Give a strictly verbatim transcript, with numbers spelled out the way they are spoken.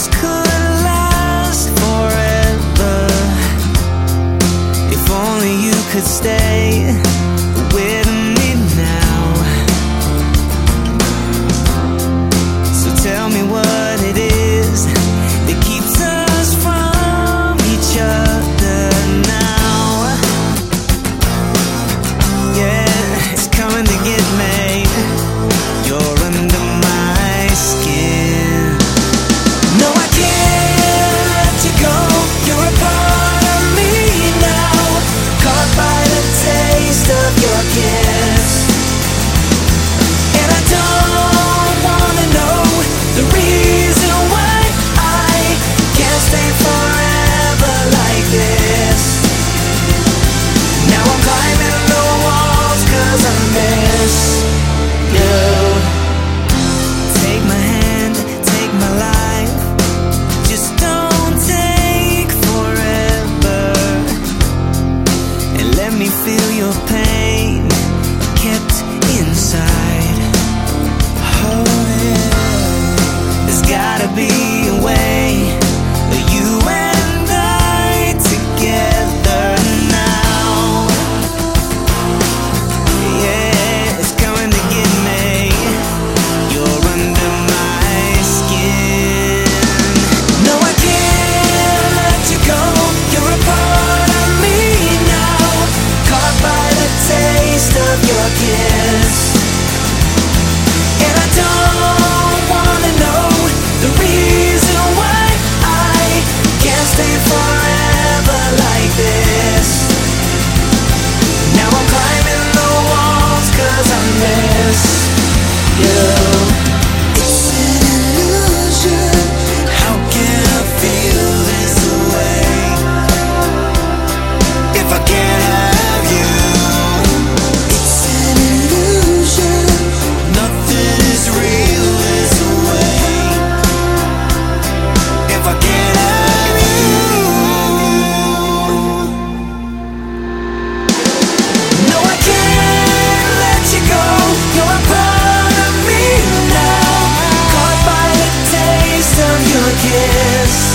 this could last forever. If only you could stay with me now. So tell me what it is that keeps us from each other now. Yeah, it's coming to get me. You're under my skin. No, I can't let you go. You're a part of me now. Caught by the taste of your kiss. And I don't wanna know the reason why I can't stay forever like this. Now I'm climbing the walls 'cause I miss you. Take my hand, take my life. Just don't take forever. And let me feel your pain kept inside. Oh yeah. There's gotta be a way that you and I together now. Yeah, it's coming to get me. You're under my skin. No, I can't let you go. You're a part of me now. Caught by the taste of your kiss. And I don't wanna know the reason why I can't stay forever like this. Now I'm climbing the walls 'cause I miss you. It's an illusion. How can I feel this way if I can't have you? It's an illusion. Nothing is real this way if I can't have you. No, I can't let you go. You're a part of me now. Caught by the taste of your kiss.